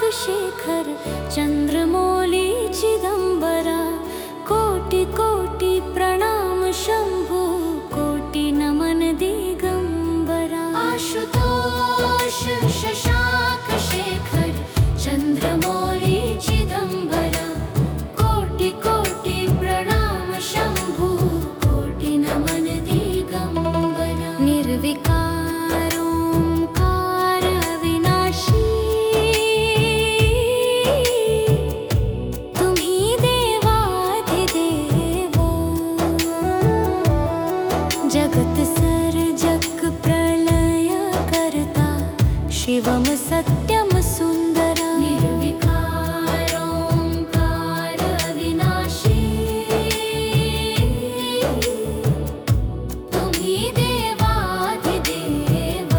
शेखर चंद्रमौली चिदंबरा। कोटि कोटि प्रणाम शंभु, कोटि नमन दिगंबरा। आशुतोष शशांक शेखर चंद्रमौली चिदंबरा। कोटि कोटि प्रणाम शंभु, कोटि नमन दिगंबरा। निर्विकार ओंकार अविनाशी, तुम्ही देवाधिदेव। जगत सर्जक प्रलय करता, शिवम सत्यम सुंदरा। निर्विकार ओंकार अविनाशी, तुम्ही देवाधिदेव।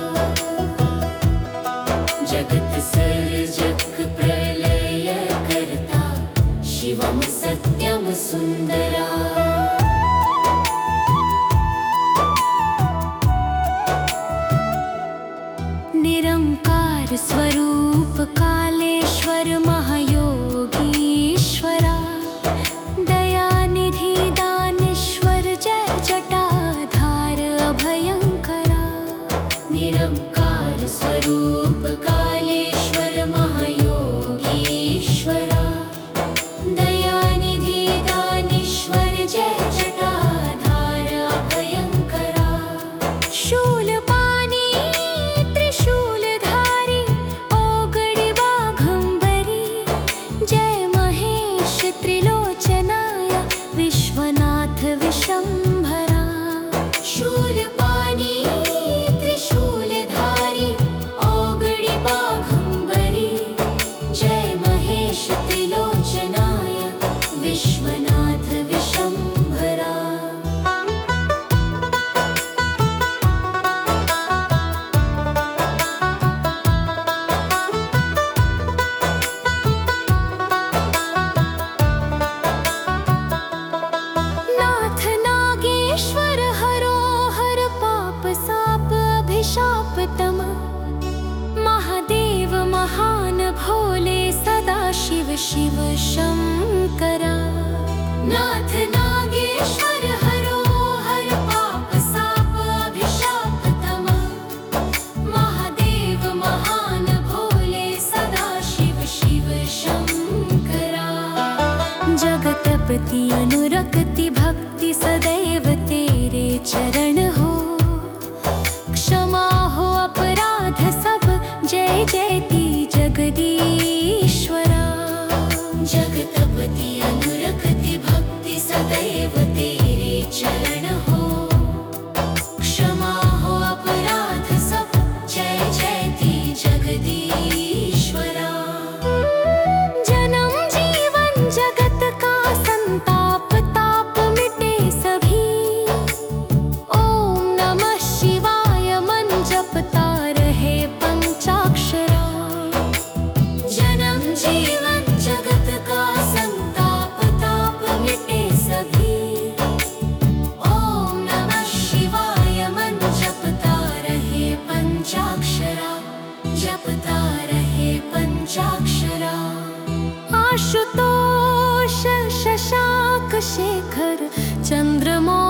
जगत सर्जक प्रलय करता, शिवम सत्यम सुंदरा। निरंकार स्वरूप कालेश्वर महायोगीश्वरा। दयानिधि दानेश्वर जय जटाधार अभयंकरा। निरंकार स्वरूप कालेश्वर महायोगीश्वरा। दयानिधि दानेश्वर जय जटाधार अभयंकरा। शूलपाणी त्रिशूलधारी, ओगड़ी बाघंबरी। जय महेश त्रिलोचनाय, विश्वनाथ विशंभरा। शूलपाणी त्रिशूलधारी, ओगड़ी बाघंबरी। जय महेश त्रिलोचनाय, विश्वनाथ विशंभरा। नाथ नागेश्वर हरो हर पाप साप अभिशाप तम। महादेव महान भोले सदा शिव शिव शंकरा। नाथ नागेश्वर हरो हर पाप साप अभिशाप तम। महादेव महान भोले सदा शिव शिव शंकरा। जगतपति अनुरक्ति भक्ति सदैव तेरे चरण हो। क्षमा हो अपराध सब, जय जयति जगदीश्वरा। जगतपति अनुरक्ति भक्ति सदैव तेरे चरण हो। क्षमा हो अपराध सब, जय जयति जगदीश्वरा। जन्म जीवन जगत का संताप ताप मिटे सभी। ओम नमः शिवाय मन जपता रहे पंचाक्षरा। जन्म जीवन जगत का संताप ताप मिटे सभी। ओम नमः शिवाय मन जपता रहे पंचाक्षरा। जपता रहे पंचाक्षरा। आशुतोष शशांक शेखर चंद्रमौली